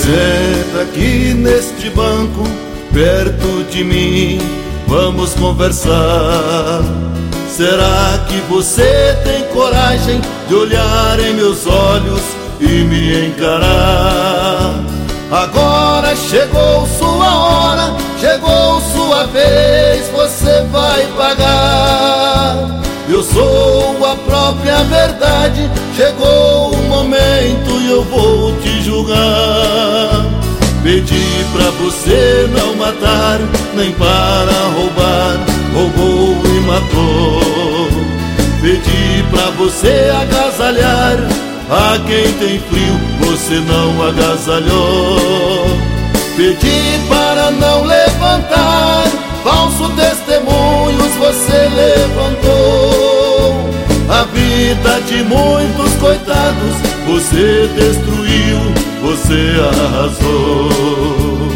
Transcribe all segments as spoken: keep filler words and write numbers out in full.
Senta aqui neste banco, perto de mim, vamos conversar. Será que você tem coragem de olhar em meus olhos e me encarar? Agora chegou sua hora, chegou sua vez, você vai pagar. Eu sou a própria verdade, chegou o momento e eu vou te julgar. Pedi pra você não matar, nem para roubar, roubou e matou. Pedi pra você agasalhar a quem tem frio, você não agasalhou. Pedi para não levantar falsos testemunhos, você levantou. A vida de muitos coitados você destruiu, você arrasou.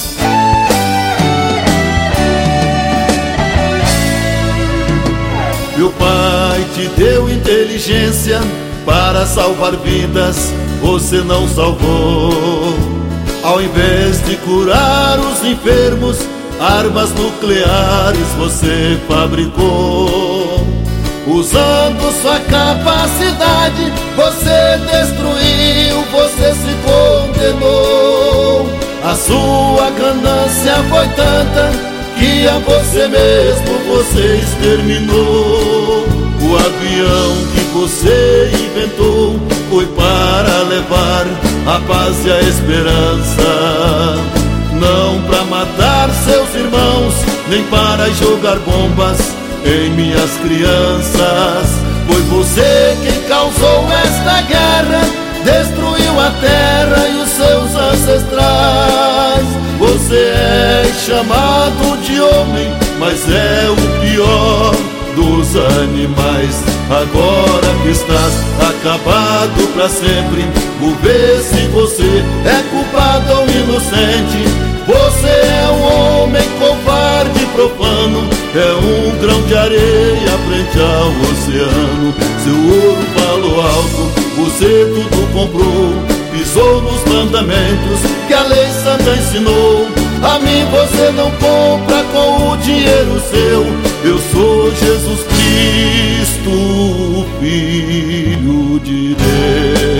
Meu pai te deu inteligência para salvar vidas, você não salvou. Ao invés de curar os enfermos, armas nucleares você fabricou. Usando sua capacidade, você destruiu, você se condenou. A sua ganância foi tanta que a você mesmo você exterminou. O avião que você inventou foi para levar a paz e a esperança, não para matar seus irmãos, nem para jogar bombas em minhas crianças. Foi você quem causou esta guerra, destruiu a terra e os seus ancestrais. Você é chamado de homem, mas é o pior dos animais. Agora que estás acabado pra sempre, vou ver se você é culpado ou inocente. Você é um homem covarde, profano, é um grão de areia frente ao oceano. Seu ouro falou alto, você tudo comprou, pisou nos mandamentos que a lei santa ensinou. A mim você não compra com o dinheiro seu. Eu sou Jesus Cristo, Filho de Deus.